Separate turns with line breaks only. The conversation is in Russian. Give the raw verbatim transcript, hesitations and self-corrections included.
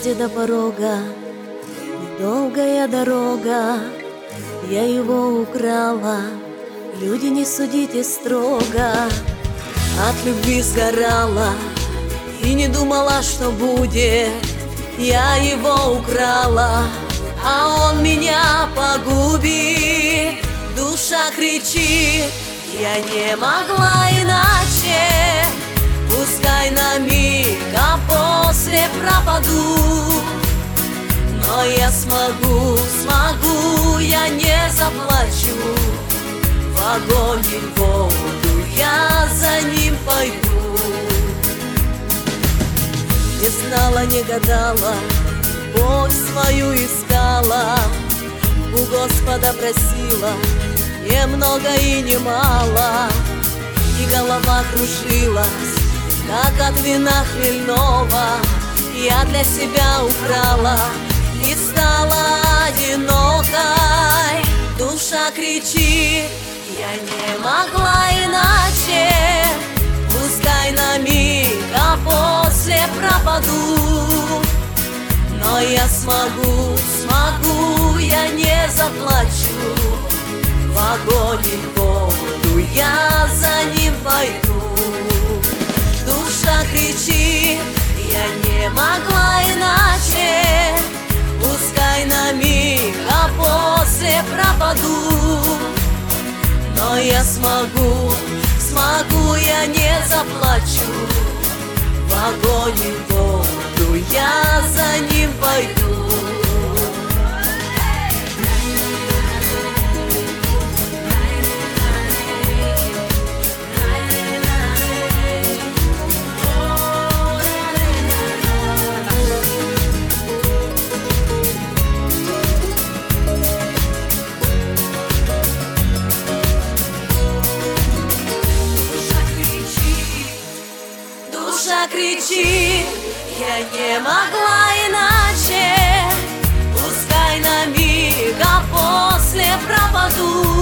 подъезде до порога, долгая дорога, я его украла. Люди, не судите строго. От любви сгорала и не думала, что будет. Я его украла, а он меня погубит. Душа кричит, я не могла иначе. Пускай на миг, а после пропаду. Но я смогу, смогу, я не заплачу. В огонь и в воду я за ним пойду. Не знала, не гадала, боль свою искала, у Господа просила немного и немало. И голова кружилась, как от вина хмельного. Я для себя украла и стала одинокой. Душа кричит, я не могла иначе. Пускай на миг, а после пропаду. Но я смогу, смогу, я не заплачу. В огонь и в воду я за ним пойду. Душа кричит, я не могла иначе. Пускай на миг, а после пропаду. Но я смогу, смогу, я не заплачу. В огонь и в воду я за ним пойду. Душа кричит, я не могла иначе. Пускай на миг, а после пропаду.